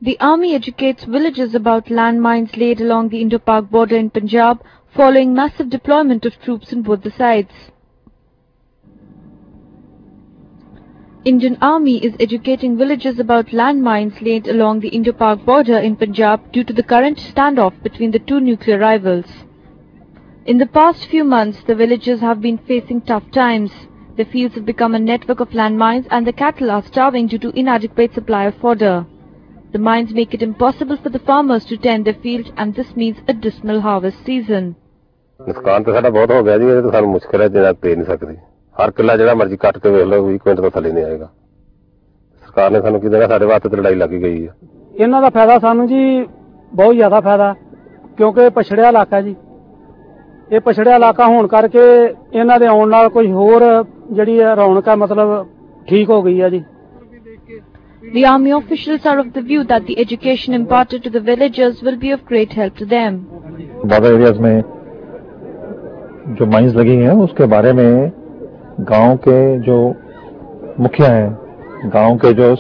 The army educates villagers about landmines laid along the Indo-Pak border in Punjab following massive deployment of troops on both the sides. Indian Army is educating villagers about landmines laid along the Indo-Pak border in Punjab due to the current standoff between the two nuclear rivals. In the past few months, the villagers have been facing tough times. The fields have become a network of landmines and the cattle are starving due to inadequate supply of fodder. The mines make it impossible for the farmers to tend their fields and this means a dismal harvest season. नुकसान तो साडा बहुत हो गया जी, ये तो सानू मुश्किल है देना दे नहीं सकदी। हर किला जेड़ा मर्जी कट के वेख लो 20 क्विंटल तो थले नहीं आएगा। सरकार ने सानू की देना, साडे वास्ते तो लड़ाई लगी गई है। इन्हां दा फायदा सानू जी बहुत ज्यादा फायदा, क्योंकि पछड़िया इलाका जी, ये पछड़िया इलाका होने करके इन्हां दे आउण नाल कोई होर जिहड़ी रौनक है मतलब ठीक हो गई है जी। The army officials are of the view that the education imparted to the villagers will be of great help to them. border areas में जो माइंस लगी हैं उसके बारे में गांव के जो मुखिया हैं, गांव के जो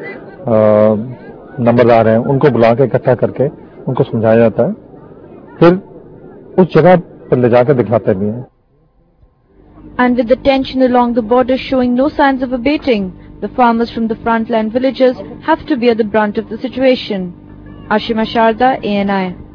नंबरदार हैं, उनको बुला के इकट्ठा करके उनको समझाया जाता है, फिर उस जगह पर ले जाकर दिखलाते भी हैं। And with the tension along the border showing no signs of abating, the farmers from the frontline villages have to bear the brunt of the situation. Ashima Sharda, ANI.